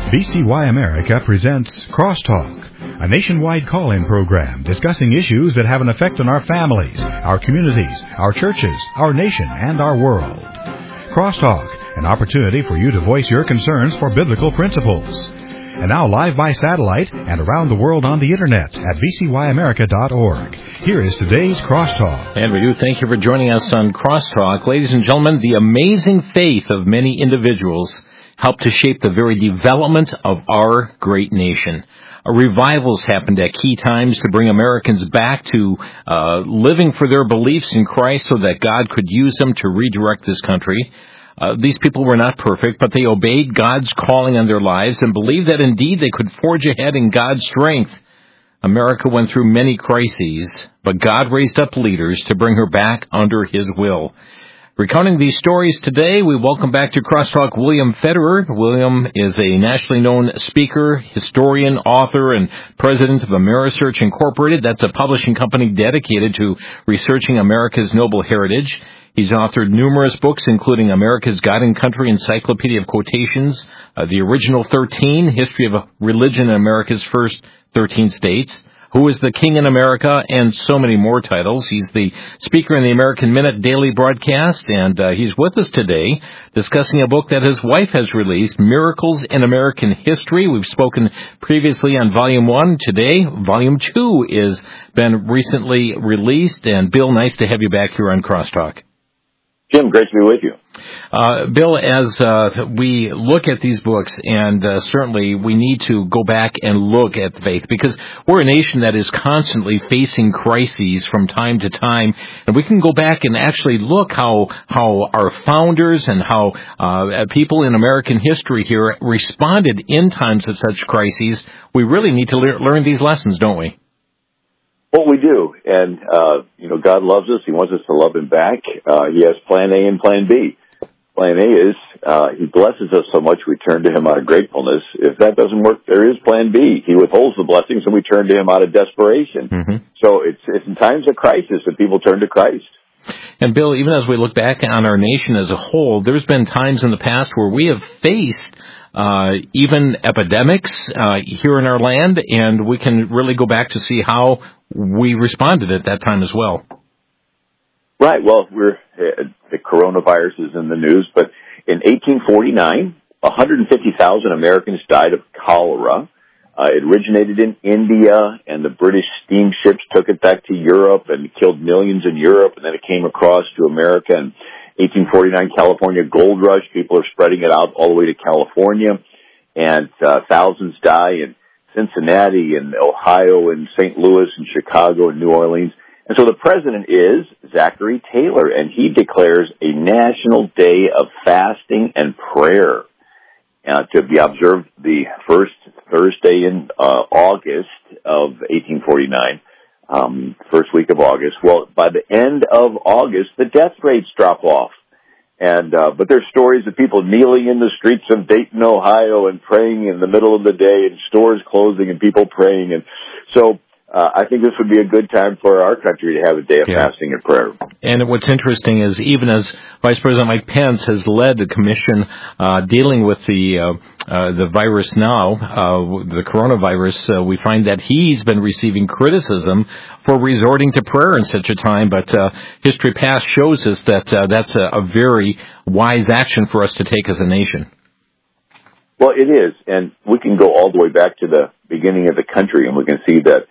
VCY America presents Crosstalk, a nationwide call-in program discussing issues that have an effect on our families, our communities, our churches, our nation, and our world. Crosstalk, an opportunity for you to voice your concerns for biblical principles. And now live by satellite and around the world on the Internet at vcyamerica.org. Here is today's Crosstalk. And we do thank you for joining us on Crosstalk. Ladies and gentlemen, the amazing faith of many individuals helped to shape the very development of our great nation. Revivals happened at key times to bring Americans back to living for their beliefs in Christ so that God could use them to redirect this country. These people were not perfect, but they obeyed God's calling on their lives and believed that indeed they could forge ahead in God's strength. America went through many crises, but God raised up leaders to bring her back under His will. Recounting these stories today, we welcome back to Crosstalk William Federer. William is a nationally known speaker, historian, author, and president of Amerisearch Incorporated. That's a publishing company dedicated to researching America's noble heritage. He's authored numerous books, including America's God and Country Encyclopedia of Quotations, The Original 13, History of Religion in America's First 13 States, Who is the King in America, and so many more titles. He's the speaker in the American Minute daily broadcast, and he's with us today discussing a book that his wife has released, Miracles in American History. We've spoken previously on Volume 1. Today, Volume 2 is been recently released, and Bill, nice to have you back here on Crosstalk. Jim, great to be with you. Bill, as we look at these books, and certainly we need to go back and look at the faith, because we're a nation that is constantly facing crises from time to time, and we can go back and actually look how our founders and how people in American history here responded in times of such crises. We really need to learn these lessons, don't we? Well, we do, and, God loves us. He wants us to love Him back. He has Plan A and Plan B. Plan A is, He blesses us so much we turn to Him out of gratefulness. If that doesn't work, there is Plan B. He withholds the blessings and we turn to Him out of desperation. Mm-hmm. So it's in times of crisis that people turn to Christ. And Bill, even as we look back on our nation as a whole, there's been times in the past where we have faced even epidemics here in our land, and we can really go back to see how we responded at that time as well. Right. Well, the coronavirus is in the news, but in 1849, 150,000 Americans died of cholera. It originated in India, and the British steamships took it back to Europe and killed millions in Europe, and then it came across to America. And 1849 California gold rush, people are spreading it out all the way to California, and thousands die in Cincinnati and Ohio and St. Louis and Chicago and New Orleans. And so the president is Zachary Taylor, and he declares a national day of fasting and prayer to be observed the first Thursday in August of 1849, first week of August. Well, by the end of August, the death rates drop off. And but there's stories of people kneeling in the streets of Dayton, Ohio, and praying in the middle of the day, and stores closing and people praying. And so I think this would be a good time for our country to have a day of fasting and prayer. And what's interesting is, even as Vice President Mike Pence has led the commission dealing with the virus now, the coronavirus, we find that he's been receiving criticism for resorting to prayer in such a time. But history past shows us that that's a very wise action for us to take as a nation. Well, it is, and we can go all the way back to the beginning of the country, and we can see that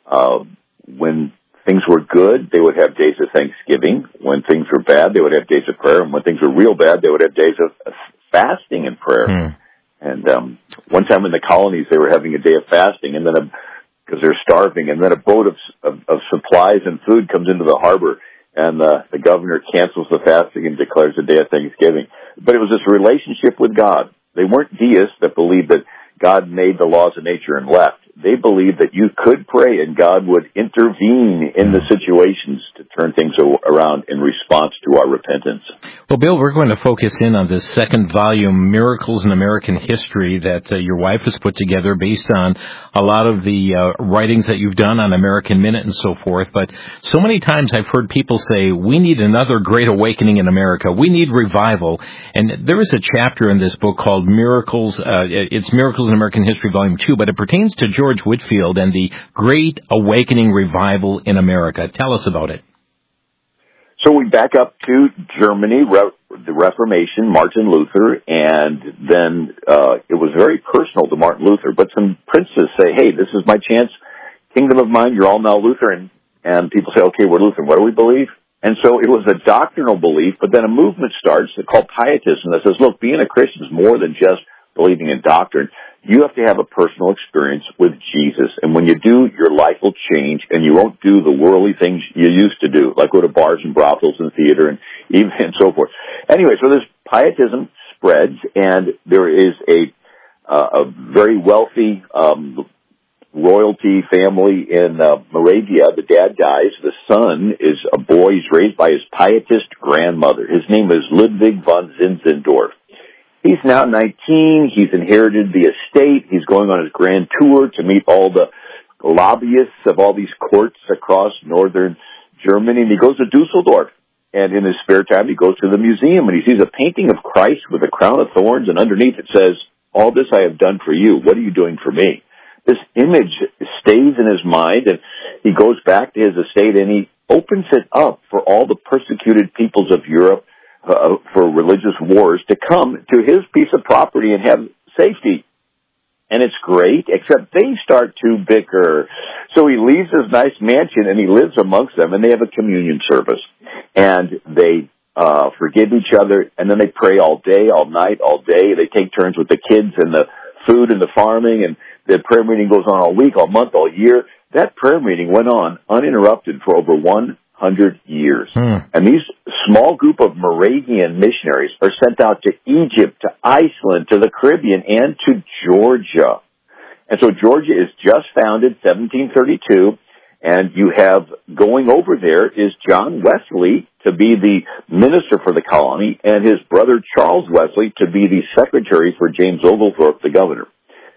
when things were good, they would have days of Thanksgiving. When things were bad, they would have days of prayer. And when things were real bad, they would have days of fasting and prayer. And one time in the colonies, they were having a day of fasting, and then because they're starving, and then a boat of supplies and food comes into the harbor, and the governor cancels the fasting and declares a day of Thanksgiving. But it was this relationship with God. They weren't deists that believed that God made the laws of nature and left. they believed that you could pray and God would intervene in the situations to turn things around in response to our repentance. Well, Bill, we're going to focus in on this second volume, Miracles in American History, that your wife has put together based on a lot of the writings that you've done on American Minute and so forth. But so many times I've heard people say, we need another great awakening in America. We need revival. And there is a chapter in this book called Miracles. It's Miracles in American History, Volume 2, but it pertains to George Whitefield and the Great Awakening Revival in America. Tell us about it. So we back up to Germany, the Reformation, Martin Luther, and then it was very personal to Martin Luther. But some princes say, hey, this is my chance, kingdom of mine, you're all now Lutheran. And people say, okay, we're Lutheran, what do we believe? And so it was a doctrinal belief, but then a movement starts called Pietism that says, look, being a Christian is more than just believing in doctrine. You have to have a personal experience with Jesus. And when you do, your life will change, and you won't do the worldly things you used to do, like go to bars and brothels and theater and even and so forth. Anyway, so this Pietism spreads, and there is a very wealthy royalty family in Moravia. The dad dies. The son is a boy. He's raised by his Pietist grandmother. His name is Ludwig von Zinzendorf. He's now 19. He's inherited the estate. He's going on his grand tour to meet all the lobbyists of all these courts across northern Germany. And he goes to Dusseldorf. And in his spare time, he goes to the museum and he sees a painting of Christ with a crown of thorns. And underneath it says, all this I have done for you. What are you doing for me? This image stays in his mind, and he goes back to his estate and he opens it up for all the persecuted peoples of Europe for religious wars to come to his piece of property and have safety. And it's great, except they start to bicker. So he leaves his nice mansion and he lives amongst them, and they have a communion service. And they forgive each other, and then they pray all day, all night, all day. They take turns with the kids and the food and the farming, and the prayer meeting goes on all week, all month, all year. That prayer meeting went on uninterrupted for over 100 years. And these small group of Moravian missionaries are sent out to Egypt, to Iceland, to the Caribbean, and to Georgia. And so Georgia is just founded 1732, and you have going over there is John Wesley to be the minister for the colony, and his brother Charles Wesley to be the secretary for James Oglethorpe, the governor.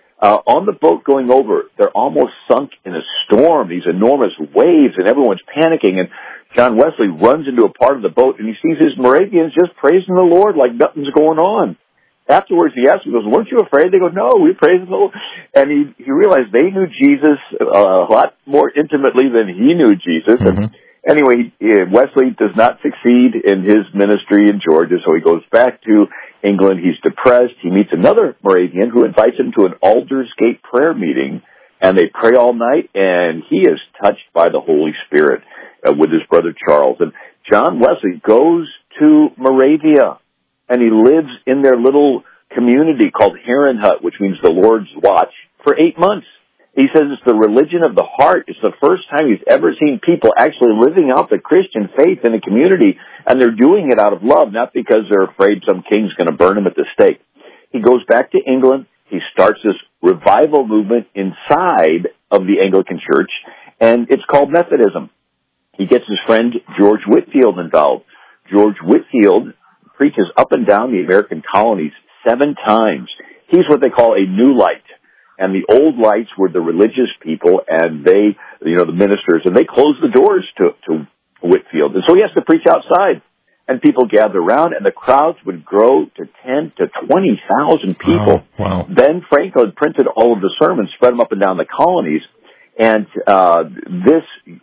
On the boat going over, they're almost sunk in a storm, these enormous waves, and everyone's panicking, and John Wesley runs into a part of the boat, and he sees his Moravians just praising the Lord like nothing's going on. Afterwards, he asks them, he goes, weren't you afraid? They go, no, we're praising the Lord. And he realized they knew Jesus a lot more intimately than he knew Jesus. And anyway, Wesley does not succeed in his ministry in Georgia, so he goes back to England. He's depressed. He meets another Moravian who invites him to an Aldersgate prayer meeting, and they pray all night, and he is touched by the Holy Spirit with his brother Charles. And John Wesley goes to Moravia, and he lives in their little community called Herrenhut, which means the Lord's Watch, for 8 months. He says it's the religion of the heart. It's the first time he's ever seen people actually living out the Christian faith in a community, and they're doing it out of love, not because they're afraid some king's going to burn them at the stake. He goes back to England. He starts this revival movement inside of the Anglican Church, and it's called Methodism. He gets his friend George Whitefield involved. George Whitefield preaches up and down the American colonies 7 times. He's what they call a new light. And the old lights were the religious people, and they, the ministers, and they closed the doors to Whitefield. And so he has to preach outside. And people gather around, and the crowds would grow to 10 to 20,000 people. Wow. Ben Franklin printed all of the sermons, spread them up and down the colonies, and this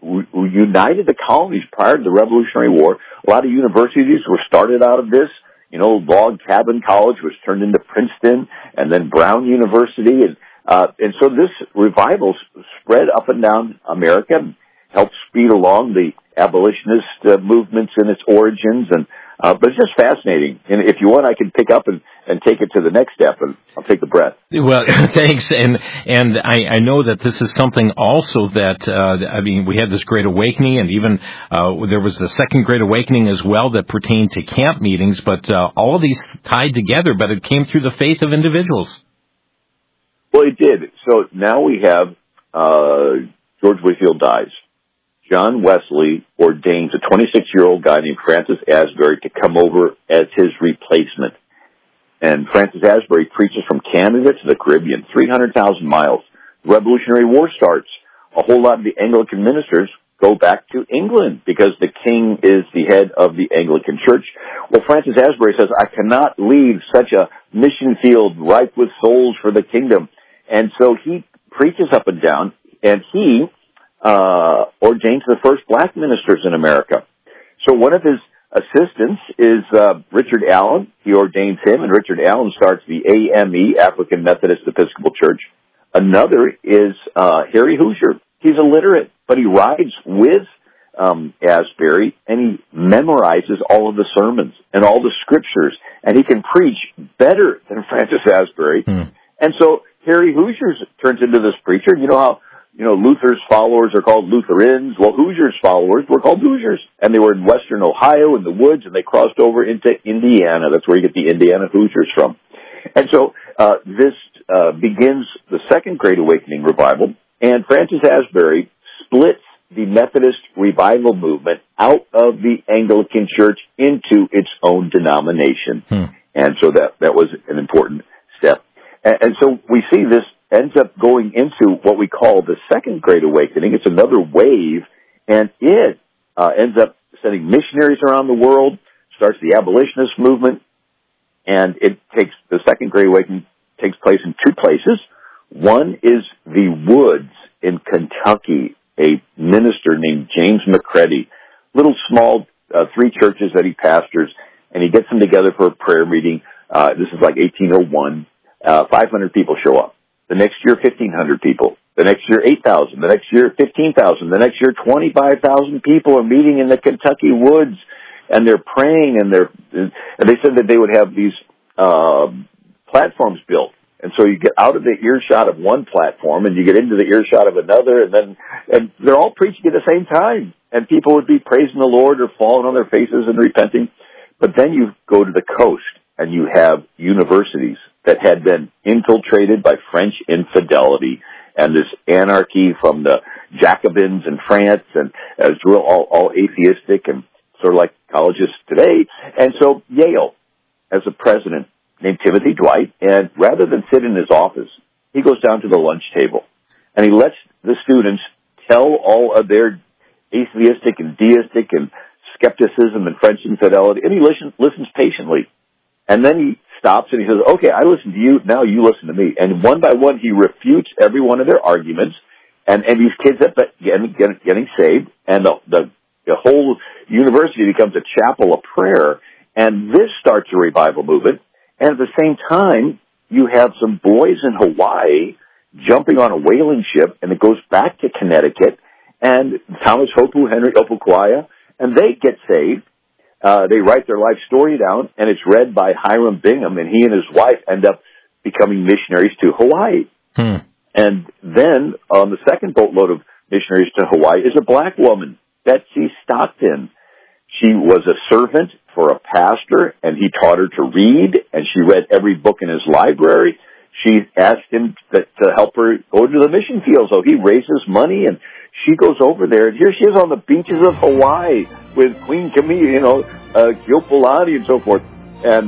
united the colonies prior to the Revolutionary War. A lot of universities were started out of this. Log Cabin College was turned into Princeton, and then Brown University, and so this revival spread up and down America and helped speed along the abolitionist movements in its origins. But it's just fascinating. And if you want, I can pick up and take it to the next step, and I'll take the breath. Well, thanks. And I know that this is something also that, we had this Great Awakening, and even there was the Second Great Awakening as well that pertained to camp meetings, but all of these tied together, but it came through the faith of individuals. Well, it did. So now we have George Whitefield dies, John Wesley ordains a 26-year-old guy named Francis Asbury to come over as his replacement. And Francis Asbury preaches from Canada to the Caribbean, 300,000 miles. The Revolutionary War starts. A whole lot of the Anglican ministers go back to England because the king is the head of the Anglican Church. Well, Francis Asbury says, I cannot leave such a mission field ripe with souls for the kingdom. And so he preaches up and down, and he ordains the first black ministers in America. So one of his assistants is Richard Allen. He ordains him, and Richard Allen starts the AME, African Methodist Episcopal Church. Another is Harry Hoosier. He's illiterate, but he rides with Asbury, and he memorizes all of the sermons and all the scriptures, and he can preach better than Francis Asbury. And so Harry Hoosier turns into this preacher. You know how Luther's followers are called Lutherans? Well, Hoosier's followers were called Hoosiers, and they were in western Ohio in the woods, and they crossed over into Indiana. That's where you get the Indiana Hoosiers from. And so this begins the Second Great Awakening revival, and Francis Asbury splits the Methodist revival movement out of the Anglican Church into its own denomination. And so that was an important step. And so we see this ends up going into what we call the Second Great Awakening. It's another wave, and it ends up sending missionaries around the world, starts the abolitionist movement, and the Second Great Awakening takes place in two places. One is the woods in Kentucky, a minister named James McCready, little small 3 churches that he pastors, and he gets them together for a prayer meeting. This is like 1801. 500 people show up. The next year, 1,500 people. The next year, 8,000. The next year, 15,000. The next year, 25,000 people are meeting in the Kentucky woods, and they're praying, and they said that they would have these platforms built. And so you get out of the earshot of one platform, and you get into the earshot of another, and they're all preaching at the same time. And people would be praising the Lord or falling on their faces and repenting. But then you go to the coast, and you have universities that had been infiltrated by French infidelity and this anarchy from the Jacobins in France, and it's real all atheistic and sort of like colleges today. And so Yale has a president named Timothy Dwight, and rather than sit in his office, he goes down to the lunch table, and he lets the students tell all of their atheistic and deistic and skepticism and French infidelity, and he listens patiently. And then he stops and he says, okay, I listen to you, now you listen to me. And one by one, he refutes every one of their arguments, and these kids end up getting saved, and the whole university becomes a chapel of prayer, and this starts a revival movement. And at the same time, you have some boys in Hawaii jumping on a whaling ship, and it goes back to Connecticut, and Thomas Hopu, Henry Opokwaya, and they get saved. They write their life story down, and it's read by Hiram Bingham, and he and his wife end up becoming missionaries to Hawaii. And then on the second boatload of missionaries to Hawaii is a black woman, Betsy Stockton. She was a servant for a pastor, and he taught her to read, and she read every book in his library. She asked him to help her go to the mission field, so he raises money, and she goes over there, and here she is on the beaches of Hawaii with Queen Camille, Keopolani and so forth. And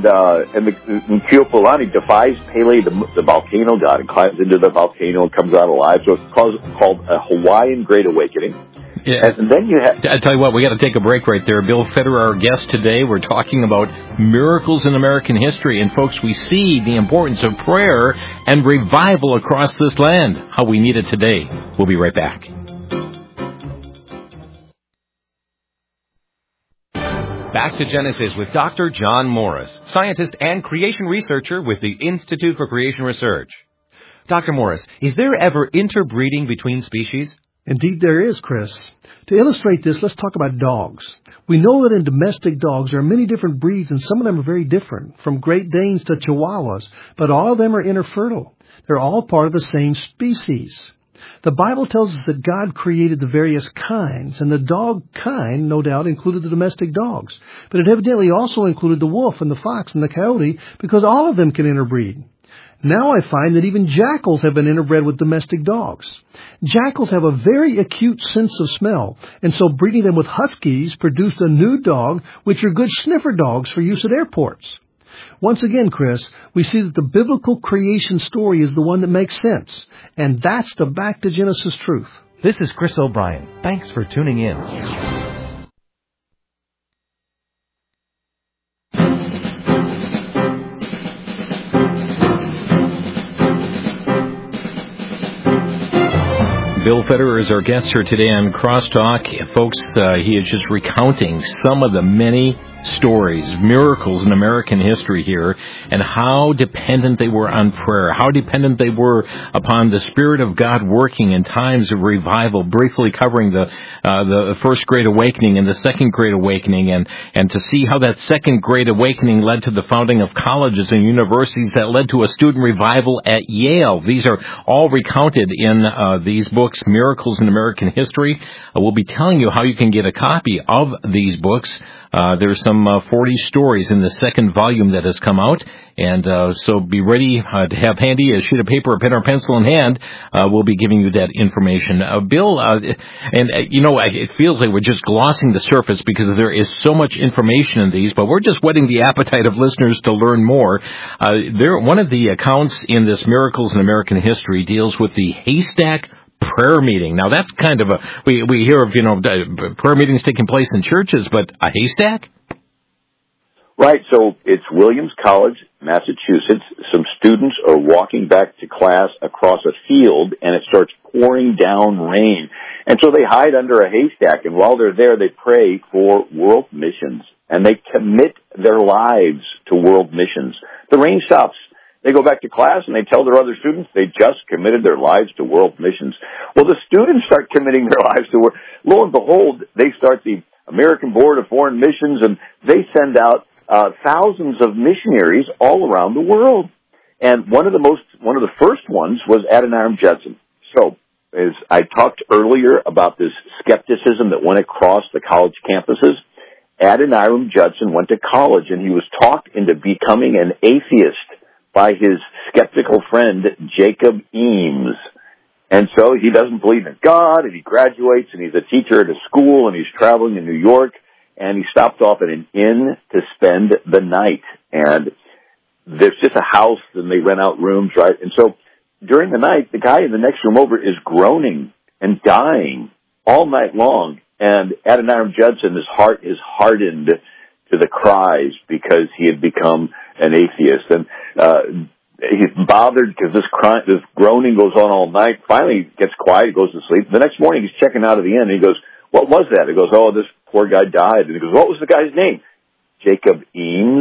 Keopolani defies Pele, the volcano god, and climbs into the volcano and comes out alive. So it's called a Hawaiian Great Awakening. Yeah. And then you have... I tell you what, we got to take a break right there. Bill Federer, our guest today. We're talking about miracles in American history. And folks, we see the importance of prayer and revival across this land, how we need it today. We'll be right back. Back to Genesis with Dr. John Morris, scientist and creation researcher with the Institute for Creation Research. Dr. Morris, is there ever interbreeding between species? Indeed there is, Chris. To illustrate this, let's talk about dogs. We know that in domestic dogs there are many different breeds, and some of them are very different, from Great Danes to Chihuahuas, but all of them are interfertile. They're all part of the same species. The Bible tells us that God created the various kinds, and the dog kind, no doubt, included the domestic dogs. But it evidently also included the wolf and the fox and the coyote, because all of them can interbreed. Now I find that even jackals have been interbred with domestic dogs. Jackals have a very acute sense of smell, and so breeding them with huskies produced a new dog, which are good sniffer dogs for use at airports. Once again, Chris, we see that the biblical creation story is the one that makes sense, and that's the Back to Genesis truth. This is Chris O'Brien. Thanks for tuning in. Bill Federer is our guest here today on Crosstalk. Folks, he is just recounting some of the many stories, miracles in American history here, and how dependent they were on prayer, how dependent they were upon the Spirit of God working in times of revival, briefly covering the First Great Awakening and the Second Great Awakening, and to see how that Second Great Awakening led to the founding of colleges and universities that led to a student revival at Yale. These are all recounted in these books, Miracles in American History. We'll be telling you how you can get a copy of these books. There's some 40 stories in the second volume that has come out, and so be ready to have handy a sheet of paper, a pen or pencil in hand. We'll be giving you that information. Bill, it feels like we're just glossing the surface because there is so much information in these, but we're just whetting the appetite of listeners to learn more. One of the accounts in this Miracles in American History deals with the Haystack prayer meeting. Now that's kind of we hear of, prayer meetings taking place in churches, but a haystack? Right, so it's Williams College, Massachusetts. Some students are walking back to class across a field, and it starts pouring down rain. And so they hide under a haystack, and while they're there, they pray for world missions, and they commit their lives to world missions. The rain stops. They go back to class, and they tell their other students they just committed their lives to world missions. Well, the students start committing their lives to world. Lo and behold, they start the American Board of Foreign Missions, and they send out thousands of missionaries all around the world. And one of the first ones was Adoniram Judson. So, as I talked earlier about this skepticism that went across the college campuses, Adoniram Judson went to college, and he was talked into becoming an atheist by his skeptical friend Jacob Eames. And so he doesn't believe in God, and he graduates, and he's a teacher at a school, and he's traveling in New York, and he stopped off at an inn to spend the night. And there's just a house, and they rent out rooms, right? And so during the night, the guy in the next room over is groaning and dying all night long. And Adoniram Judson, his heart is hardened to the cries because he had become an atheist. And he's bothered because this groaning goes on all night. Finally, he gets quiet, goes to sleep. The next morning, he's checking out of the inn, and he goes, "What was that?" He goes, "Oh, this poor guy died." And he goes, "What was the guy's name?" Jacob Eames.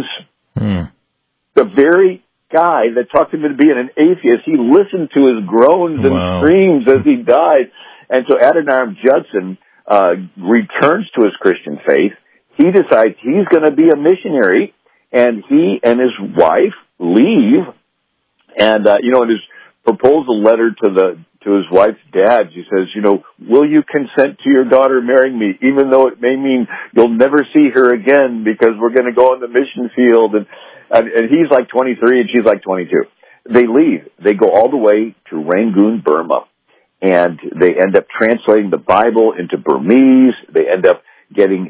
The very guy that talked him into being an atheist, he listened to his groans and screams as he died. And so Adoniram Judson returns to his Christian faith. He decides he's going to be a missionary, and he and his wife leave. And in his proposal letter to his wife's dad, she says, "Will you consent to your daughter marrying me, even though it may mean you'll never see her again because we're going to go on the mission field?" And he's like 23 and she's like 22. They leave. They go all the way to Rangoon, Burma, and they end up translating the Bible into Burmese. They end up getting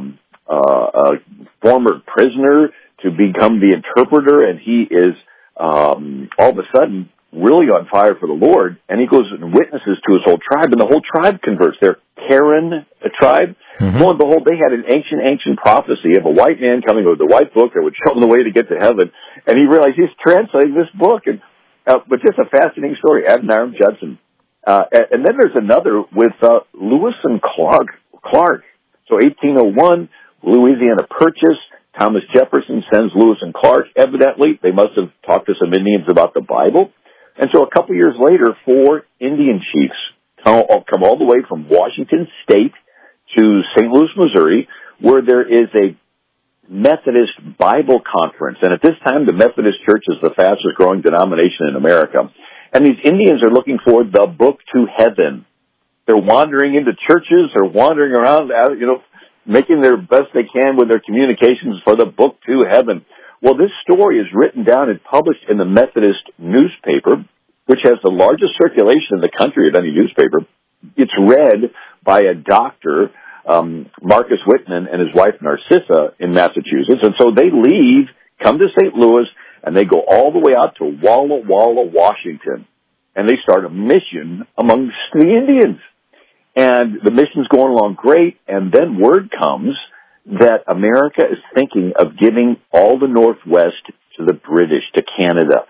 a former prisoner to become the interpreter, and he is all of a sudden really on fire for the Lord, and he goes and witnesses to his whole tribe, and the whole tribe converts. They're Karen tribe. Lo and behold, they had an ancient prophecy of a white man coming with a white book that would show them the way to get to heaven, and he realized he's translating this book. And but just a fascinating story, Adoniram Judson. And then there's another with Lewis and Clark. So 1801, Louisiana Purchase. Thomas Jefferson sends Lewis and Clark. Evidently, they must have talked to some Indians about the Bible. And so a couple years later, 4 Indian chiefs come all the way from Washington State to St. Louis, Missouri, where there is a Methodist Bible conference. And at this time, the Methodist Church is the fastest growing denomination in America. And these Indians are looking for the book to heaven. They're wandering into churches, they're wandering around, making their best they can with their communications for the book to heaven. Well, this story is written down and published in the Methodist newspaper, which has the largest circulation in the country of any newspaper. It's read by a doctor, Marcus Whitman, and his wife Narcissa in Massachusetts. And so they leave, come to St. Louis, and they go all the way out to Walla Walla, Washington. And they start a mission amongst the Indians. And the mission's going along great, and then word comes that America is thinking of giving all the Northwest to the British, to Canada.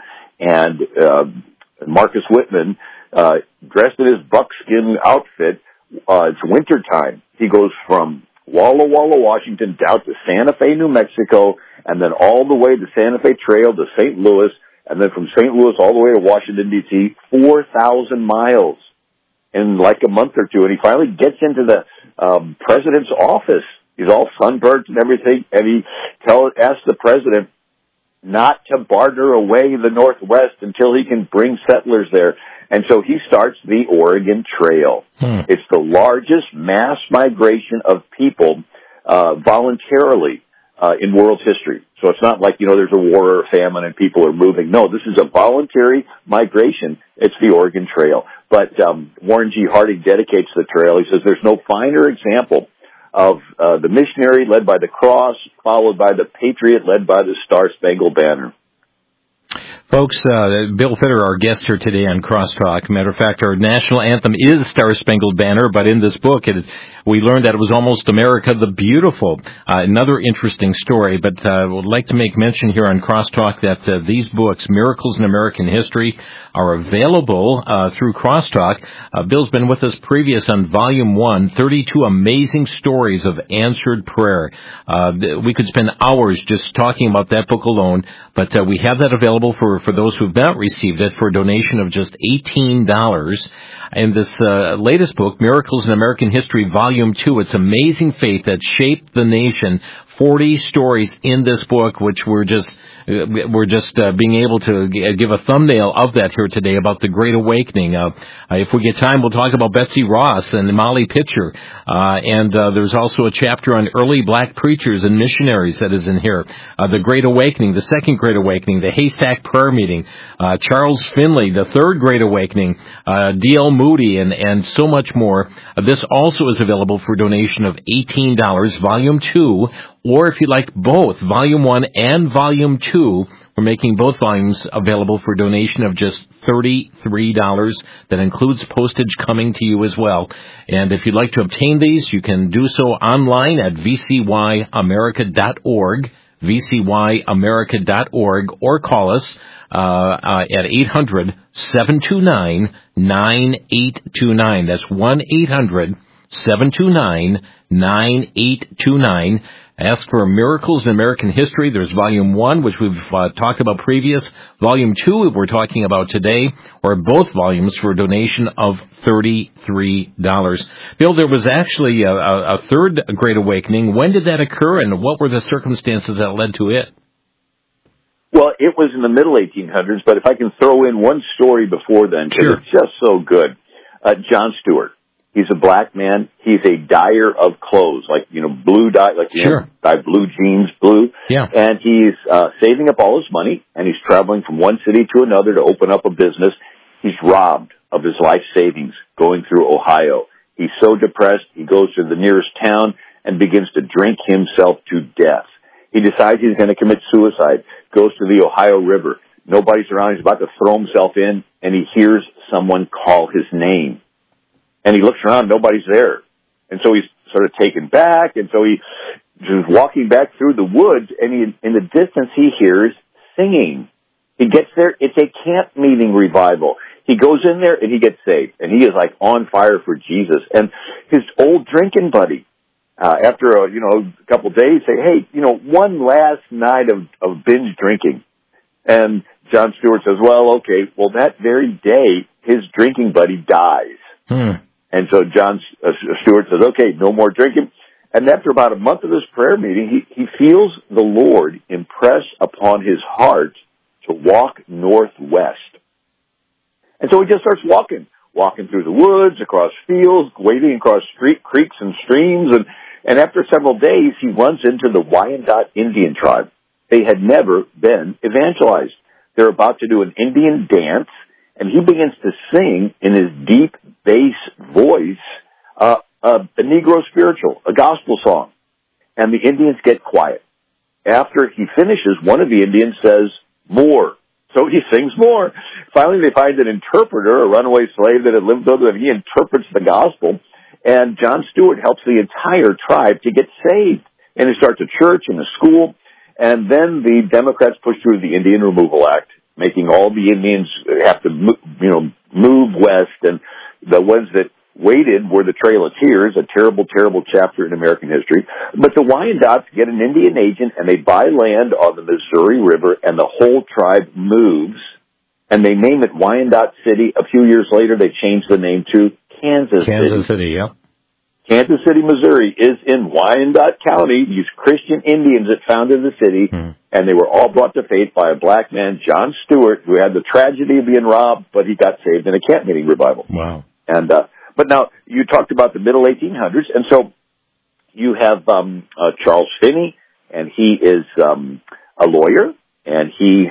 And Marcus Whitman, dressed in his buckskin outfit, it's wintertime. He goes from Walla Walla, Washington, down to Santa Fe, New Mexico, and then all the way to Santa Fe Trail to St. Louis, and then from St. Louis all the way to Washington, D.C., 4,000 miles in like a month or two. And he finally gets into the president's office. He's all sunburnt and everything, and he asks the president not to barter away the Northwest until he can bring settlers there. And so he starts the Oregon Trail. It's the largest mass migration of people voluntarily in world history. So it's not like, there's a war or a famine and people are moving. No, this is a voluntary migration. It's the Oregon Trail. But Warren G. Harding dedicates the trail. He says there's no finer example of the missionary led by the cross, followed by the patriot led by the Star-Spangled Banner. Folks, Bill Fitter, our guest here today on Crosstalk. Matter of fact, our national anthem is Star-Spangled Banner, but in this book, we learned that it was almost America the Beautiful. Another interesting story, but I would like to make mention here on Crosstalk that these books, Miracles in American History, are available through Crosstalk. Bill's been with us previous on Volume 1, 32 amazing stories of answered prayer. We could spend hours just talking about that book alone, but we have that available for those who have not received it for a donation of just $18. And this latest book, Miracles in American History, Volume 2, it's amazing faith that shaped the nation. 40 stories in this book, which we're just being able to give a thumbnail of that here today about the Great Awakening. If we get time, we'll talk about Betsy Ross and Molly Pitcher. And there's also a chapter on early black preachers and missionaries that is in here. The Great Awakening, the Second Great Awakening, the Haystack Prayer Meeting, Charles Finley, the Third Great Awakening, D.L. Moody, and so much more. This also is available for donation of $18, Volume 2, or if you'd like both, Volume 1 and Volume 2, we're making both volumes available for donation of just $33. That includes postage coming to you as well. And if you'd like to obtain these, you can do so online at vcyamerica.org, vcyamerica.org, or call us at 800-729-9829. That's 1-800-729-9829. Ask for Miracles in American History. There's Volume 1, which we've talked about previous. Volume 2, we're talking about today, or both volumes for a donation of $33. Bill, there was actually a Third Great Awakening. When did that occur, and what were the circumstances that led to it? Well, it was in the middle 1800s, but if I can throw in one story before then, because Sure. It's just so good. John Stewart. He's a black man. He's a dyer of clothes, blue dye, Sure. dye blue jeans, blue. Yeah. And he's saving up all his money, and he's traveling from one city to another to open up a business. He's robbed of his life savings going through Ohio. He's so depressed, he goes to the nearest town and begins to drink himself to death. He decides he's going to commit suicide, goes to the Ohio River. Nobody's around. He's about to throw himself in, and he hears someone call his name. And he looks around, nobody's there. And so he's sort of taken back, and so he's walking back through the woods, and in the distance he hears singing. He gets there, it's a camp meeting revival. He goes in there, and he gets saved, and he is like on fire for Jesus. And his old drinking buddy, after a couple of days, say, hey, one last night of binge drinking. And John Stewart says, well, okay, that very day, his drinking buddy dies. And so John Stewart says, okay, no more drinking. And after about a month of this prayer meeting, he feels the Lord impress upon his heart to walk northwest. And so he just starts walking through the woods, across fields, wading across creeks and streams. And after several days, he runs into the Wyandot Indian tribe. they had never been evangelized. They're about to do an Indian dance, and he begins to sing in his deep bass voice a Negro spiritual, a gospel song. And the Indians get quiet. After he finishes, one of the Indians says, "More." So he sings more. Finally, they find an interpreter, a runaway slave that had lived with them. He interprets the gospel, and John Stewart helps the entire tribe to get saved. And he starts a church and a school, and then the Democrats push through the Indian Removal Act, making all the Indians have to, move west, and the ones that waited were the Trail of Tears, a terrible, terrible chapter in American history. But the Wyandottes get an Indian agent, and they buy land on the Missouri River, and the whole tribe moves, and they name it Wyandotte City. A few years later, they change the name to Kansas City, yeah. Kansas City, Missouri is in Wyandotte County. These Christian Indians that founded the city, and they were all brought to faith by a black man, John Stewart, who had the tragedy of being robbed, but he got saved in a camp meeting revival. Wow. And but now, you talked about the middle 1800s, and so you have Charles Finney, and he is a lawyer, and he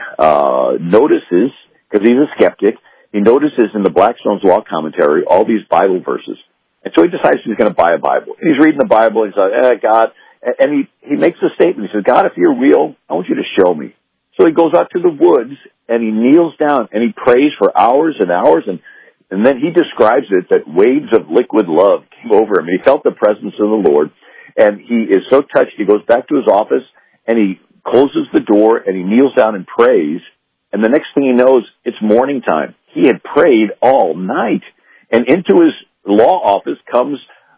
notices, because he's a skeptic, he notices in the Blackstone's Law Commentary all these Bible verses. And so he decides he's going to buy a Bible. And he's reading the Bible, and he's like, God, and he makes a statement. He says, God, if you're real, I want you to show me. So he goes out to the woods, and he kneels down, and he prays for hours and hours, and then he describes it that waves of liquid love came over him. And he felt the presence of the Lord. And he is so touched, he goes back to his office, and he closes the door, and he kneels down and prays. And the next thing he knows, it's morning time. He had prayed all night. And into his law office comes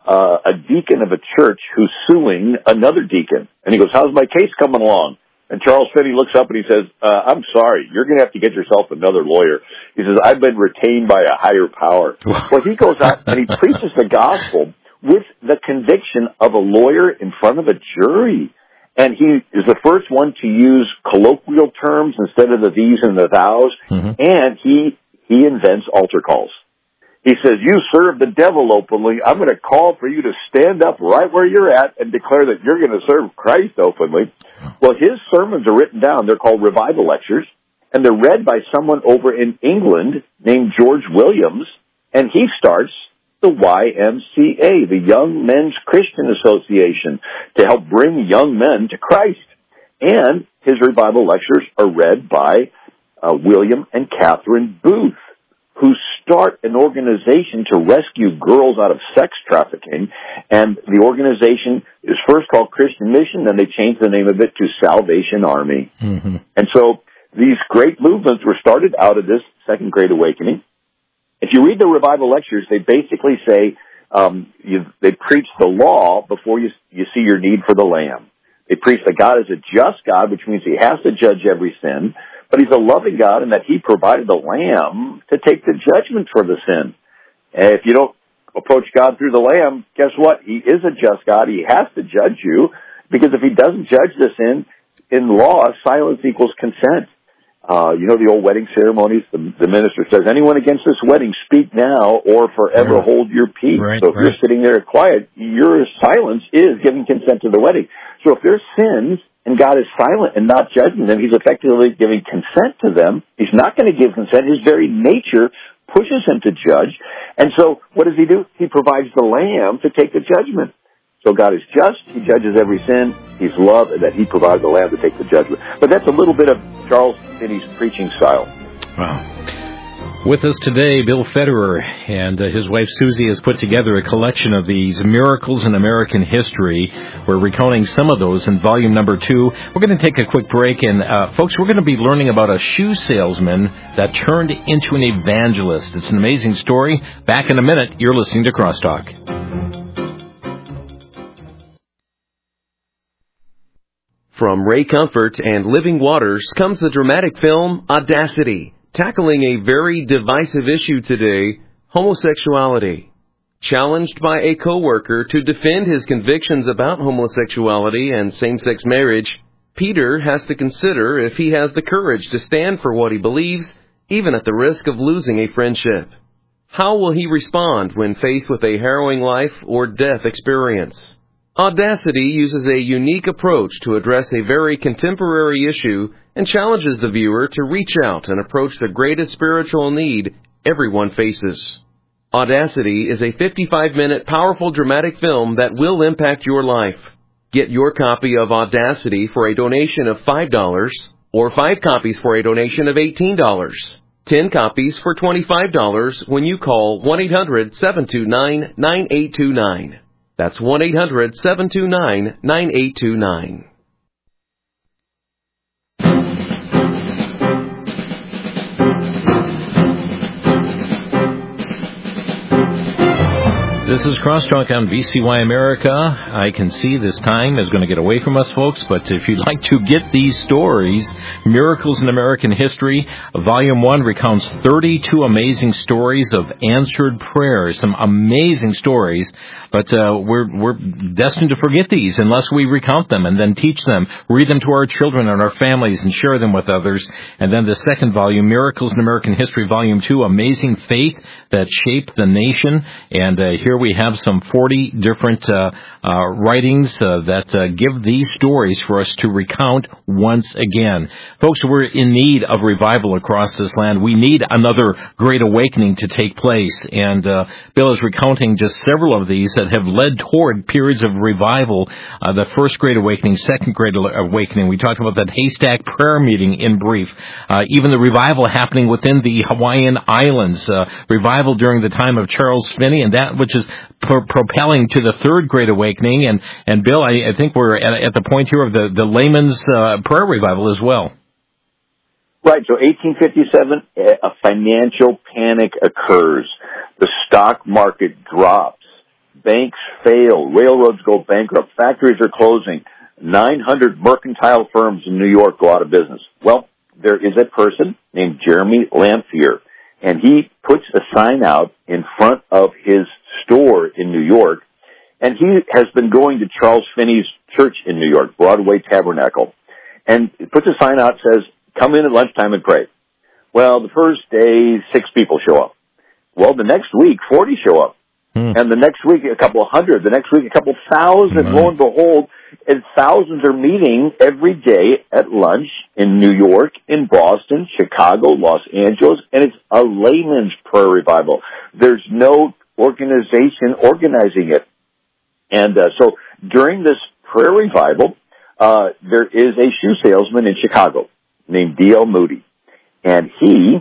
a deacon of a church who's suing another deacon. And he goes, how's my case coming along? And Charles Finney looks up and he says, I'm sorry, you're going to have to get yourself another lawyer. He says, I've been retained by a higher power. Well, he goes out and he preaches the gospel with the conviction of a lawyer in front of a jury. And he is the first one to use colloquial terms instead of the these and the thous. And he invents altar calls. He says, you serve the devil openly. I'm going to call for you to stand up right where you're at and declare that you're going to serve Christ openly. Well, his sermons are written down. They're called revival lectures, and they're read by someone over in England named George Williams, and he starts the YMCA, the Young Men's Christian Association, to help bring young men to Christ. And his revival lectures are read by William and Catherine Booth, who start an organization to rescue girls out of sex trafficking. And the organization is first called Christian Mission, then they changed the name of it to Salvation Army. And so these great movements were started out of this Second Great Awakening. If you read the revival lectures, they basically say they preach the law before you see your need for the Lamb. They preach that God is a just God, which means he has to judge every sin. But he's a loving God in that he provided the Lamb to take the judgment for the sin. And if you don't approach God through the Lamb, guess what? He is a just God. He has to judge you, because if he doesn't judge the sin, in law, silence equals consent. You know the old wedding ceremonies? The minister says, anyone against this wedding, speak now or forever hold your peace. So if you're sitting there quiet, your silence is giving consent to the wedding. So if there's sins, and God is silent and not judging them, he's effectively giving consent to them. He's not going to give consent. His very nature pushes him to judge. And so what does he do? He provides the Lamb to take the judgment. So God is just. He judges every sin. He's love, and that he provides the Lamb to take the judgment. But that's a little bit of Charles Finney's preaching style. Wow. With us today, Bill Federer, and his wife Susie has put together a collection of these miracles in American history. We're recounting some of those in volume number 2. We're going to take a quick break, and folks, we're going to be learning about a shoe salesman that turned into an evangelist. It's an amazing story. Back in a minute. You're listening to Crosstalk. From Ray Comfort and Living Waters comes the dramatic film Audacity, tackling a very divisive issue today, homosexuality. Challenged by a coworker to defend his convictions about homosexuality and same-sex marriage, Peter has to consider if he has the courage to stand for what he believes, even at the risk of losing a friendship. How will he respond when faced with a harrowing life or death experience? Audacity uses a unique approach to address a very contemporary issue and challenges the viewer to reach out and approach the greatest spiritual need everyone faces. Audacity is a 55-minute powerful dramatic film that will impact your life. Get your copy of Audacity for a donation of $5 or 5 copies for a donation of $18. 10 copies for $25 when you call 1-800-729-9829. That's 1-800-729-9829. This is Crosstalk on VCY America. I can see this time is going to get away from us, folks, but if you'd like to get these stories, Miracles in American History, Volume 1 recounts 32 amazing stories of answered prayers, some amazing stories, but we're destined to forget these unless we recount them and then teach them, read them to our children and our families and share them with others. And then the second volume, Miracles in American History, Volume 2, Amazing Faith That Shaped the Nation. And here we have some 40 different writings that give these stories for us to recount once again. Folks, we're in need of revival across this land. We need another great awakening to take place. And Bill is recounting just several of these that have led toward periods of revival. The First Great Awakening, Second Great Awakening. We talked about that Haystack prayer meeting in brief. Even the revival happening within the Hawaiian Islands. Revival during the time of Charles Finney, and that which is propelling to the Third Great Awakening. And Bill, I think we're at the point here of the layman's prayer revival as well. Right, so 1857, a financial panic occurs. The stock market drops. Banks fail. Railroads go bankrupt. Factories are closing. 900 mercantile firms in New York go out of business. Well, there is a person named Jeremy Lamphere, and he puts a sign out in front of his store in New York, and he has been going to Charles Finney's church in New York, Broadway Tabernacle, and he puts a sign out that says, "Come in at lunchtime and pray." Well, the first day, 6 people show up. Well, the next week, 40 show up. And the next week, a couple hundred. The next week, a couple thousand. Lo and behold, and thousands are meeting every day at lunch in New York, in Boston, Chicago, Los Angeles, and it's a layman's prayer revival. There's no organization organizing it. And so during this prayer revival, there is a shoe salesman in Chicago named D.L. Moody. And he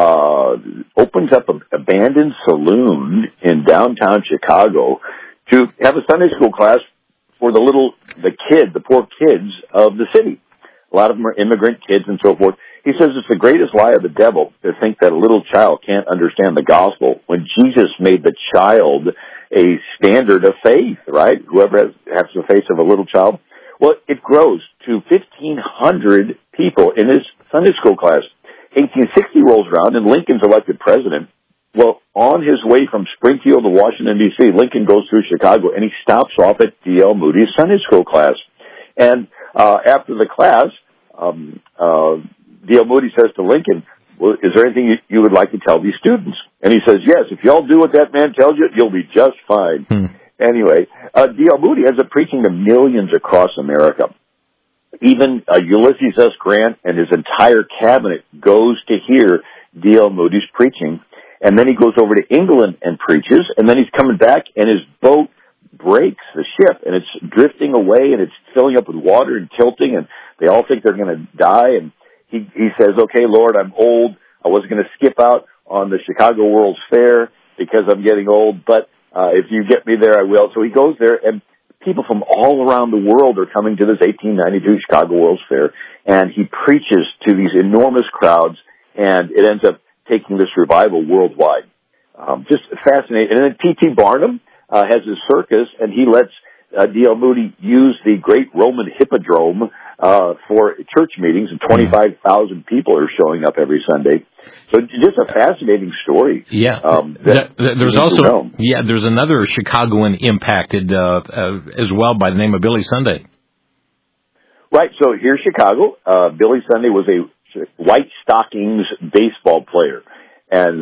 opens up an abandoned saloon in downtown Chicago to have a Sunday school class for the poor kids of the city. A lot of them are immigrant kids and so forth. He says it's the greatest lie of the devil to think that a little child can't understand the gospel when Jesus made the child a standard of faith, right? Whoever has the faith of a little child. Well, it grows to 1,500 people in his Sunday school class. 1860 rolls around and Lincoln's elected president. Well, on his way from Springfield to Washington, D.C., Lincoln goes through Chicago and he stops off at D.L. Moody's Sunday school class. And after the class, D.L. Moody says to Lincoln, "Well, is there anything you would like to tell these students?" And he says, "Yes, if y'all do what that man tells you, you'll be just fine." Anyway, D.L. Moody ends up preaching to millions across America. Even Ulysses S. Grant and his entire cabinet goes to hear D.L. Moody's preaching. And then he goes over to England and preaches, and then he's coming back, and his boat breaks, the ship, and it's drifting away, and it's filling up with water and tilting, and they all think they're going to die. And he says, "Okay, Lord, I'm old. I was going to skip out on the Chicago World's Fair because I'm getting old, but if you get me there, I will." So he goes there, and people from all around the world are coming to this 1892 Chicago World's Fair, and he preaches to these enormous crowds, and it ends up taking this revival worldwide. Just fascinating. And then P.T. Barnum has his circus, and he lets D.L. Moody use the great Roman Hippodrome for church meetings, and 25,000 people are showing up every Sunday. So just a fascinating story. Yeah. There's another Chicagoan impacted as well by the name of Billy Sunday. Right. So here's Chicago. Billy Sunday was a White Stockings baseball player. and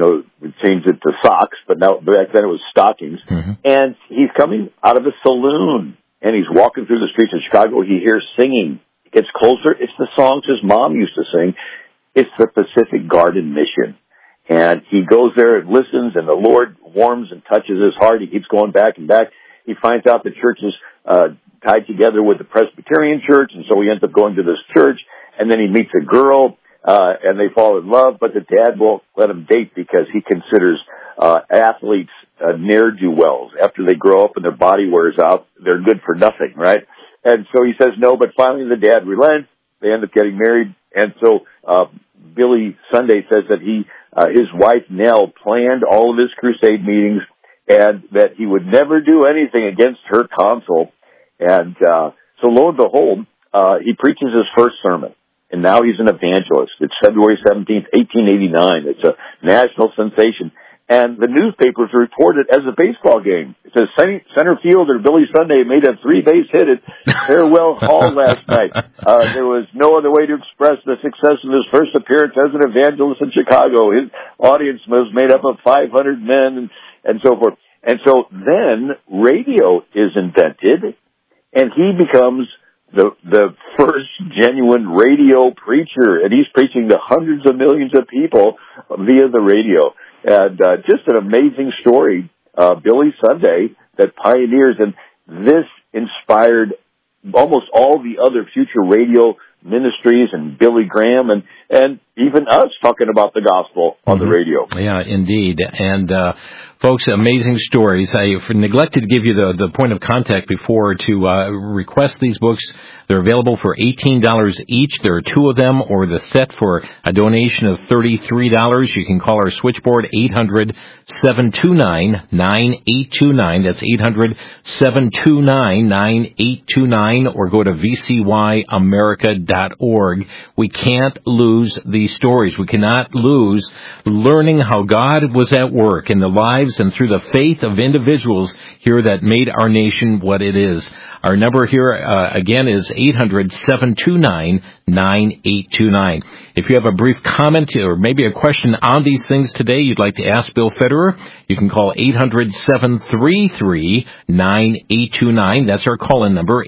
we changed it to socks, but now back then it was stockings. Mm-hmm. And he's coming out of a saloon, and he's walking through the streets of Chicago. He hears singing. He gets closer. It's the songs his mom used to sing. It's the Pacific Garden Mission. And he goes there and listens, and the Lord warms and touches his heart. He keeps going back and back. He finds out the church is tied together with the Presbyterian Church, and so he ends up going to this church. And then he meets a girl, and they fall in love, but the dad won't let him date because he considers athletes ne'er-do-wells. After they grow up and their body wears out, they're good for nothing, right? And so he says no, but finally the dad relents. They end up getting married, and so Billy Sunday says that his wife Nell planned all of his crusade meetings, and that he would never do anything against her counsel. And so lo and behold, he preaches his first sermon, and now he's an evangelist. It's February 17th, 1889. It's a national sensation. And the newspapers report it as a baseball game. It says center fielder Billy Sunday made a 3-base hit at Farewell Hall last night. There was no other way to express the success of his first appearance as an evangelist in Chicago. His audience was made up of 500 men and so forth. And so then radio is invented, and he becomes the first genuine radio preacher, and he's preaching to hundreds of millions of people via the radio. And just an amazing story, Billy Sunday, that pioneers, and this inspired almost all the other future radio ministries and Billy Graham and even us talking about the gospel on the radio. Yeah, indeed. And folks, amazing stories. I neglected to give you the point of contact before to request these books. They're available for $18 each. There are 2 of them, or the set for a donation of $33. You can call our switchboard, 800-729-9829. That's 800-729-9829, or go to vcyamerica.org. We can't lose these stories. We cannot lose learning how God was at work in the lives and through the faith of individuals here that made our nation what it is. Our number here, again, is 800-729-9829. If you have a brief comment or maybe a question on these things today you'd like to ask Bill Federer, you can call 800-733-9829. That's our call-in number,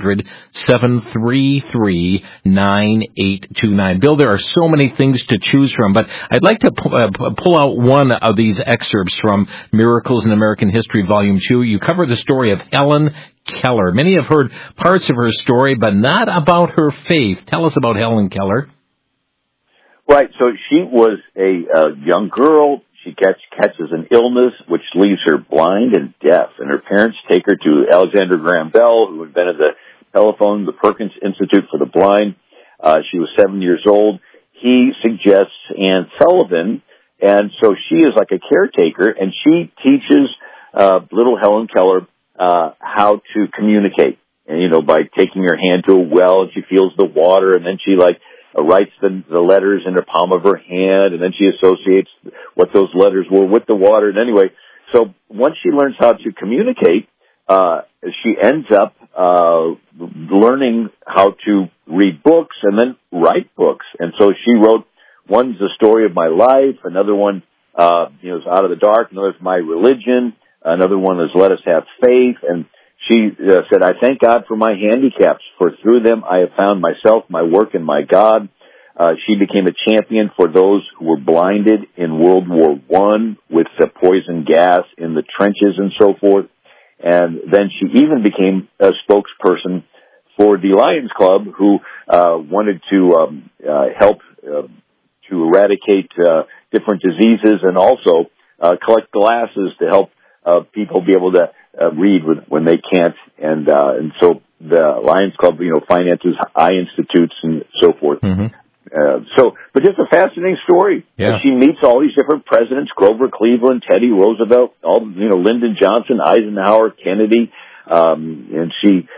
800-733-9829. Bill, there are so many things to choose from, but I'd like to pull out one of these excerpts from Miracles in American History, Volume 2. You cover the story of Helen Keller. Many have heard parts of her story, but not about her faith. Tell us about Helen Keller. Right. So she was a young girl. She catches an illness which leaves her blind and deaf, and her parents take her to Alexander Graham Bell, who invented the telephone, the Perkins Institute for the Blind. She was 7 years old. He suggests Anne Sullivan, and so she is like a caretaker, and she teaches little Helen Keller how to communicate, and by taking her hand to a well, and she feels the water, and then she writes the letters in the palm of her hand, and then she associates what those letters were with the water. And anyway, so once she learns how to communicate, she ends up learning how to read books and then write books. And so she wrote, one's the story of my life, another one is Out of the Dark, another's My Religion, another one is Let Us Have Faith. And she said, I thank God for my handicaps, for through them I have found myself, my work, and my God. She became a champion for those who were blinded in World War I with the poison gas in the trenches and so forth. And then she even became a spokesperson for the Lions Club, who wanted to help to eradicate different diseases and also collect glasses to help people be able to read when they can't, and so the Lions Club, finances eye institutes and so forth. Mm-hmm. But just a fascinating story. Yeah. She meets all these different presidents: Grover Cleveland, Teddy Roosevelt, Lyndon Johnson, Eisenhower, Kennedy, and she,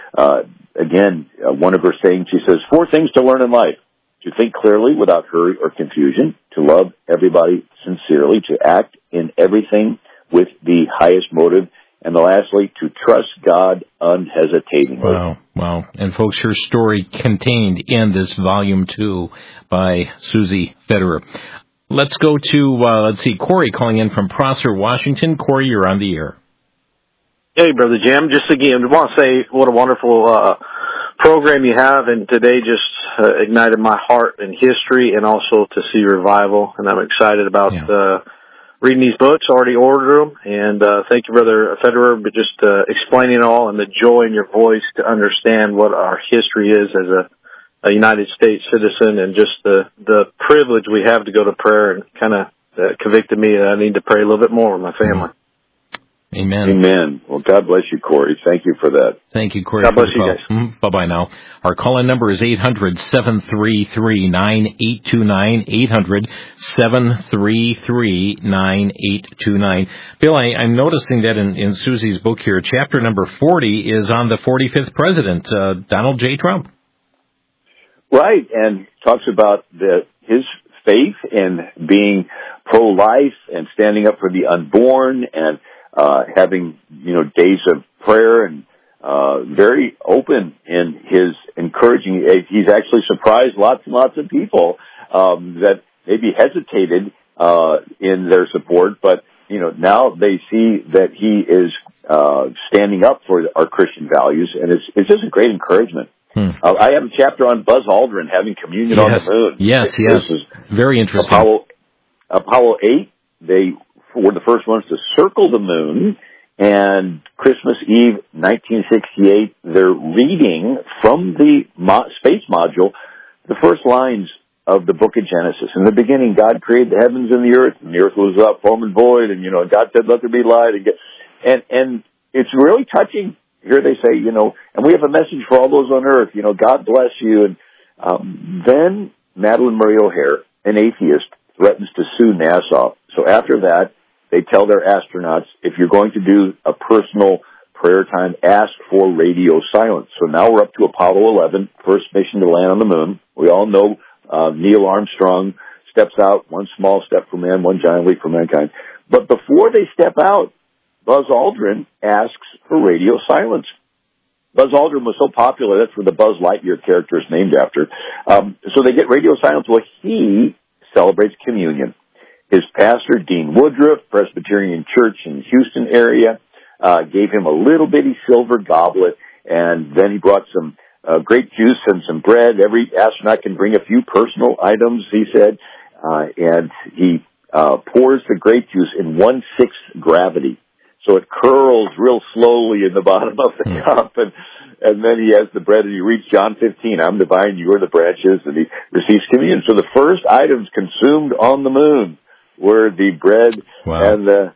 one of her sayings, she says, 4 things to learn in life: to think clearly without hurry or confusion, to love everybody sincerely, to act in everything with the highest motive, and lastly, to trust God unhesitatingly. Wow. And folks, her story contained in this Volume 2 by Susie Federer. Let's go to, Corey calling in from Prosser, Washington. Corey, you're on the air. Hey, Brother Jim. Just again, I want to say what a wonderful program you have, and today just ignited my heart in history and also to see revival, and I'm excited about reading these books. Already ordered them, and thank you, Brother Federer, but just explaining it all and the joy in your voice to understand what our history is as a United States citizen, and just the privilege we have to go to prayer, and kind of convicted me that I need to pray a little bit more with my family. Amen. Amen. Well, God bless you, Corey. Thank you for that. Thank you, Corey. God bless you guys. Bye-bye now. Our call-in number is 800-733-9829, 800-733-9829. Bill, I'm noticing that in Susie's book here, chapter number 40 is on the 45th president, Donald J. Trump. Right, and talks about his faith in being pro-life and standing up for the unborn and having, days of prayer, and very open in his encouraging. He's actually surprised lots and lots of people that maybe hesitated in their support, but now they see that he is standing up for our Christian values, and it's just a great encouragement. I have a chapter on Buzz Aldrin having communion on the moon. Yes. Very interesting. Apollo 8, they were the first ones to circle the moon, and Christmas Eve 1968, they're reading from the space module the first lines of the book of Genesis. In the beginning, God created the heavens and the earth was without form and void, and, God said, let there be light. And it's really touching. Here they say, and we have a message for all those on earth, God bless you. And then Madalyn Murray O'Hair, an atheist, threatens to sue NASA. So after that, they tell their astronauts, if you're going to do a personal prayer time, ask for radio silence. So now we're up to Apollo 11, first mission to land on the moon. We all know Neil Armstrong steps out, one small step for man, one giant leap for mankind. But before they step out, Buzz Aldrin asks for radio silence. Buzz Aldrin was so popular, that's where the Buzz Lightyear character is named after. So they get radio silence. Well, he celebrates communion. His pastor, Dean Woodruff, Presbyterian Church in Houston area, gave him a little bitty silver goblet, and then he brought some grape juice and some bread. Every astronaut can bring a few personal items, he said, and he pours the grape juice in 1/6 gravity. So it curls real slowly in the bottom of the cup, and then he has the bread, and he reads John 15, I'm the vine, you are the branches, and he receives communion. So the first items consumed on the moon were the bread and the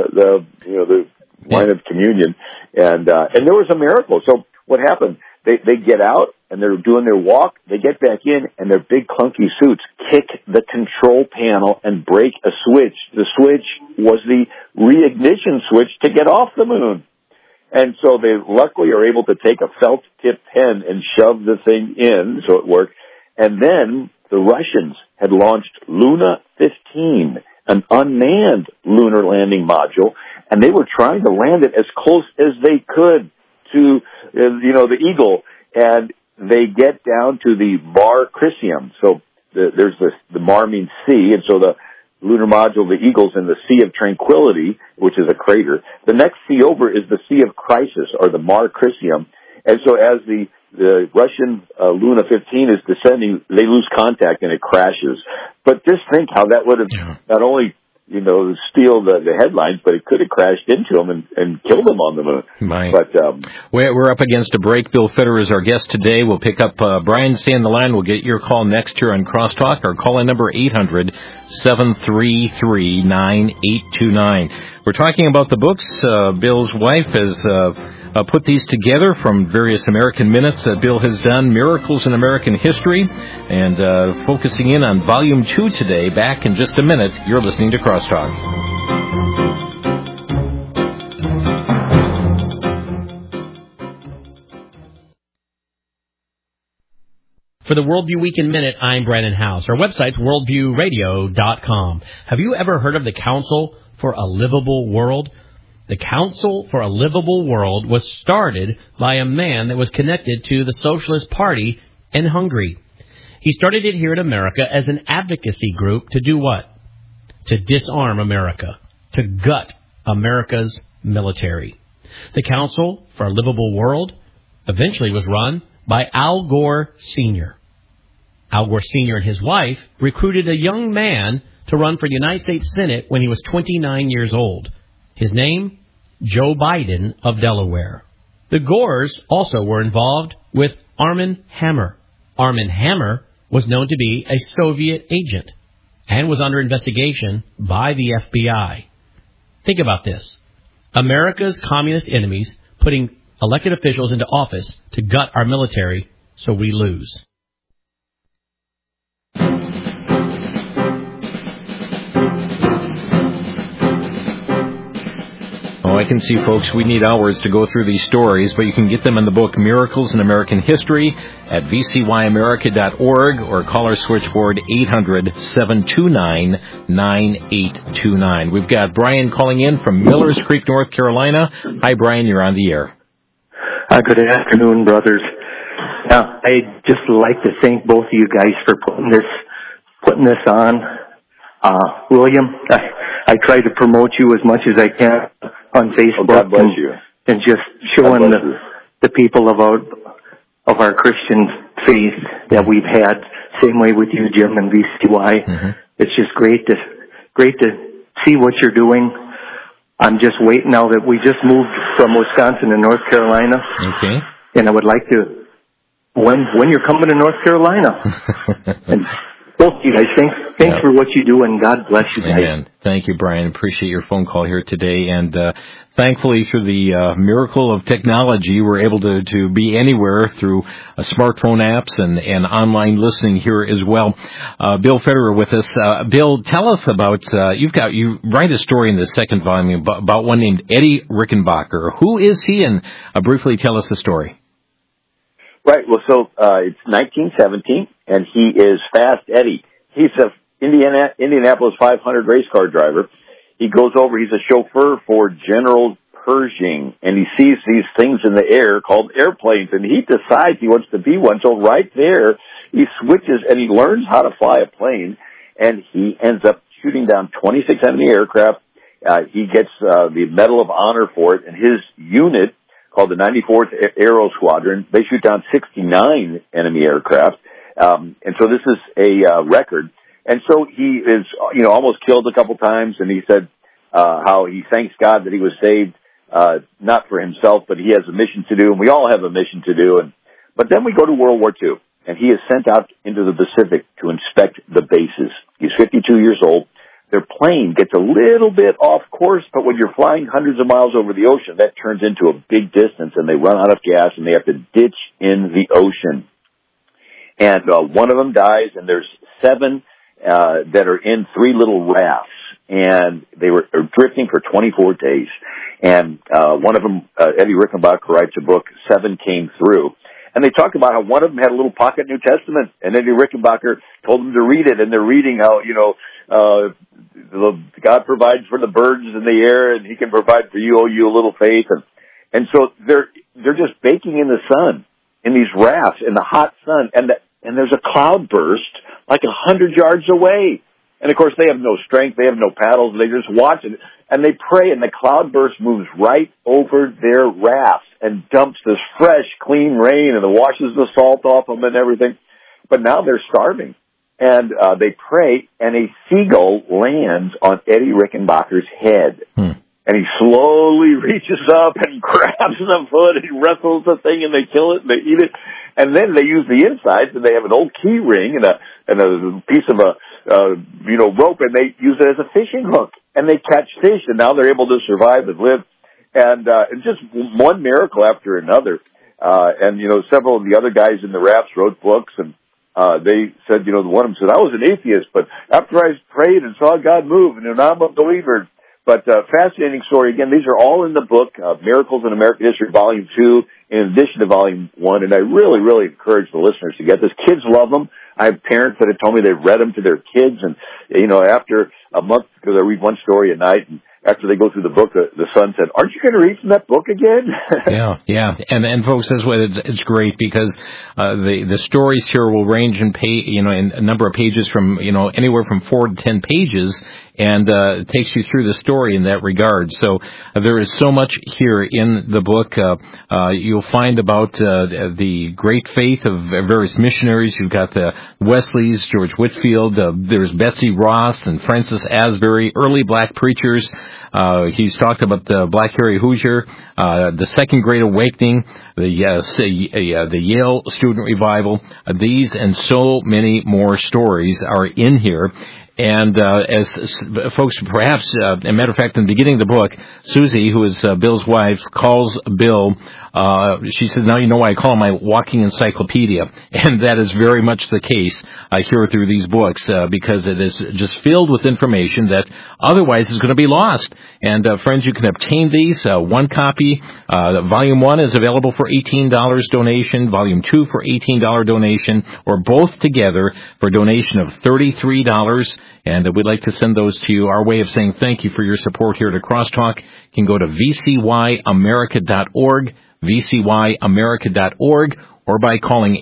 wine of communion, and there was a miracle. So what happened? They get out, and they're doing their walk. They get back in, and their big clunky suits kick the control panel and break a switch. The switch was the reignition switch to get off the moon. And so they luckily are able to take a felt-tipped pen and shove the thing in, so it worked. And then the Russians had launched Luna 15, an unmanned lunar landing module, and they were trying to land it as close as they could to, the Eagle, and they get down to the Mare Crisium. So there's the Mare means sea, and so the lunar module, the Eagle's in the Sea of Tranquility, which is a crater. The next sea over is the Sea of Crisis, or the Mare Crisium. And so as the Russian Luna 15 is descending, they lose contact and it crashes. But just think how that would have not only steal the headlines, but it could have crashed into them and killed them on the moon. Right. But we're up against a break. Bill Federer is our guest today. We'll pick up Brian. Stay on the line. We'll get your call next here on Crosstalk. Our call-in number 800-733-9829. We're talking about the books. Bill's wife has put these together from various American Minutes that Bill has done, Miracles in American History, and focusing in on Volume 2 today. Back in just a minute. You're listening to Crosstalk. For the Worldview Weekend Minute, I'm Brandon House. Our website's worldviewradio.com. Have you ever heard of the Council for a Livable World? The Council for a Livable World was started by a man that was connected to the Socialist Party in Hungary. He started it here in America as an advocacy group to do what? to disarm America, to gut America's military. The Council for a Livable World eventually was run by Al Gore Sr. Al Gore Sr. and his wife recruited a young man to run for the United States Senate when he was 29 years old. His name, Joe Biden of Delaware. The Gores also were involved with Armand Hammer. Armand Hammer was known to be a Soviet agent and was under investigation by the FBI. Think about this. America's communist enemies putting elected officials into office to gut our military so we lose. Oh, I can see, folks, we need hours to go through these stories, but you can get them in the book Miracles in American History at vcyamerica.org or call our switchboard 800-729-9829. We've got Brian calling in from Millers Creek, North Carolina. Hi, Brian, you're on the air. Good afternoon, brothers. I'd just like to thank both of you guys for putting this on. William, I try to promote you as much as I can on Facebook. God bless you. And just showing the people of our Christian faith that we've had. Same way with you, Jim, and VCY. Mm-hmm. It's just great to see what you're doing. I'm just waiting now that we just moved from Wisconsin to North Carolina. Okay. And I would like to, when you're coming to North Carolina. And both you guys, thanks for what you do, and God bless you guys. Amen. Thank you, Brian. Appreciate your phone call here today. And thankfully, through the miracle of technology, we're able to be anywhere through smartphone apps and online listening here as well. Bill Federer with us. Bill, tell us about, you write a story in the second volume about one named Eddie Rickenbacker. Who is he? And briefly tell us the story. Right. Well, so it's 1917, and he is Fast Eddie. He's a Indianapolis 500 race car driver. He goes over. He's a chauffeur for General Pershing, and he sees these things in the air called airplanes, and he decides he wants to be one. So right there, he switches and he learns how to fly a plane, and he ends up shooting down 26 enemy aircraft. He gets the Medal of Honor for it, and his unit, called the 94th Aero Squadron, they shoot down 69 enemy aircraft. And so this is a record. And so he is, almost killed a couple times, and he said how he thanks God that he was saved, not for himself, but he has a mission to do, and we all have a mission to do. But then we go to World War II, and he is sent out into the Pacific to inspect the bases. He's 52 years old. Their plane gets a little bit off course, but when you're flying hundreds of miles over the ocean, that turns into a big distance, and they run out of gas, and they have to ditch in the ocean. And one of them dies, and there's 7 that are in 3 little rafts, and they were drifting for 24 days. And one of them, Eddie Rickenbacker, writes a book, 7 Came Through. And they talk about how one of them had a little pocket New Testament, and Eddie Rickenbacker told them to read it, and they're reading how, God provides for the birds in the air, and he can provide for you, you a little faith. And so they're just baking in the sun, in these rafts, in the hot sun, and there's a cloud burst like 100 yards away. And of course they have no strength, they have no paddles, they just watch it, and they pray, and the cloud burst moves right over their rafts and dumps this fresh, clean rain, and it washes the salt off them and everything. But now they're starving. And they pray, and a seagull lands on Eddie Rickenbacker's head. And he slowly reaches up and grabs the foot, and he wrestles the thing, and they kill it, and they eat it. And then they use the insides, and they have an old key ring and a piece of rope, and they use it as a fishing hook. And they catch fish, and now they're able to survive and live. And just one miracle after another. Several of the other guys in the rafts wrote books, and they said, one of them said, I was an atheist, but after I prayed and saw God move, and now I'm a believer. But fascinating story. Again, these are all in the book, Miracles in American History, Volume 2, in addition to Volume 1. And I really, really encourage the listeners to get this. Kids love them. I have parents that have told me they've read them to their kids. And, after a month, because I read one story a night, and after they go through the book, the son said, aren't you going to read from that book again? Yeah. And folks, that's what it's great, because the stories here will range in in a number of pages from, anywhere from 4 to 10 pages. and takes you through the story in that regard. So there is so much here in the book. You'll find about the great faith of various missionaries. You've got the Wesleys, George Whitefield. There's Betsy Ross and Francis Asbury, early black preachers. He's talked about the Black Harry Hoosier, the Second Great Awakening, the Yale Student Revival. These and so many more stories are in here. And as folks perhaps, as a matter of fact, in the beginning of the book, Susie, who is Bill's wife, calls Bill. She says, now you know why I call him my walking encyclopedia. And that is very much the case here through these books, because it is just filled with information that otherwise is going to be lost. And friends, you can obtain these. One copy, Volume 1 is available for $18 donation, Volume 2 for $18 donation, or both together for a donation of $33. And we'd like to send those to you. Our way of saying thank you for your support here at Crosstalk. You can go to vcyamerica.org, vcyamerica.org, or by calling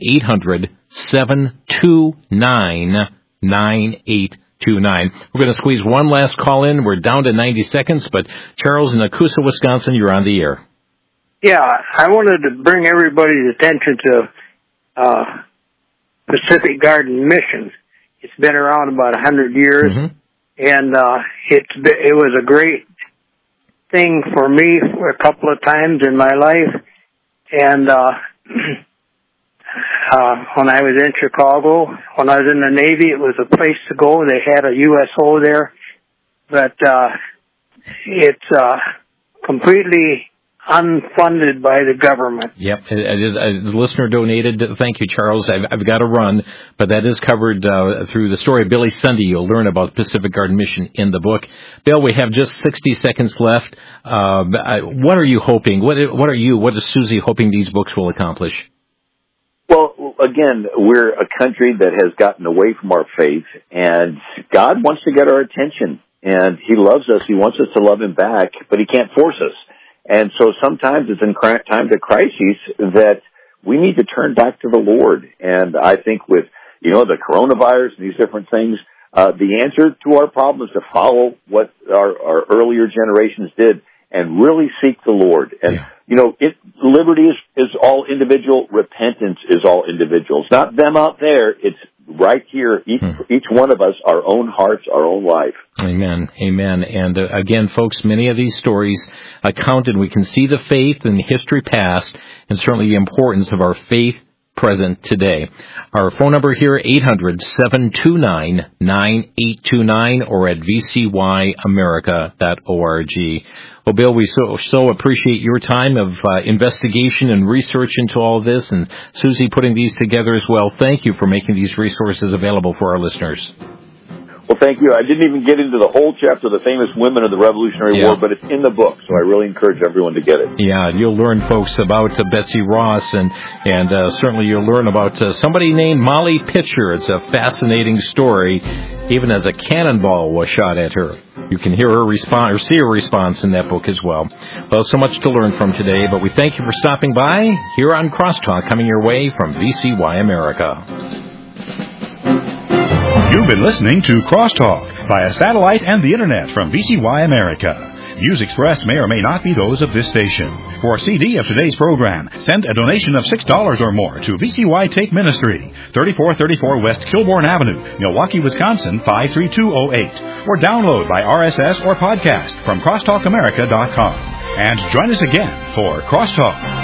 800-729-9829. We're going to squeeze one last call in. We're down to 90 seconds, but Charles in Nakusa, Wisconsin, you're on the air. Yeah, I wanted to bring everybody's attention to Pacific Garden Mission. It's been around about 100 years, and it was a great thing for me for a couple of times in my life. And when I was in Chicago, when I was in the Navy, it was a place to go. They had a USO there, but it's completely unfunded by the government. Yep, the listener donated. Thank you, Charles. I've got to run, but that is covered through the story of Billy Sunday. You'll learn about Pacific Garden Mission in the book. Bill, we have just 60 seconds left. What are you hoping? What is Susie hoping these books will accomplish? Well, again, we're a country that has gotten away from our faith, and God wants to get our attention, and He loves us. He wants us to love Him back, but He can't force us. And so sometimes it's in times of crises that we need to turn back to the Lord. And I think with, the coronavirus and these different things, the answer to our problem is to follow what our earlier generations did and really seek the Lord. And, liberty is all individual. Repentance is all individual. It's not them out there. It's right here, each one of us, our own hearts, our own life. Amen. Amen. And again, folks, many of these stories accounted, we can see the faith and the history past, and certainly the importance of our faith present today. Our phone number here, 800-729-9829, or at vcyamerica.org. Well, Bill, we so appreciate your time of investigation and research into all of this, and Susie putting these together as well. Thank you for making these resources available for our listeners. Well, thank you. I didn't even get into the whole chapter of the famous women of the Revolutionary War, but it's in the book, so I really encourage everyone to get it. Yeah, you'll learn, folks, about Betsy Ross, and certainly you'll learn about somebody named Molly Pitcher. It's a fascinating story, even as a cannonball was shot at her. You can hear her response, or see her response in that book as well. Well, so much to learn from today, but we thank you for stopping by here on Crosstalk, coming your way from VCY America. You've been listening to Crosstalk via satellite and the Internet from VCY America. Views expressed may or may not be those of this station. For a CD of today's program, send a donation of $6 or more to VCY Take Ministry, 3434 West Kilbourne Avenue, Milwaukee, Wisconsin, 53208. Or download by RSS or podcast from crosstalkamerica.com. And join us again for Crosstalk.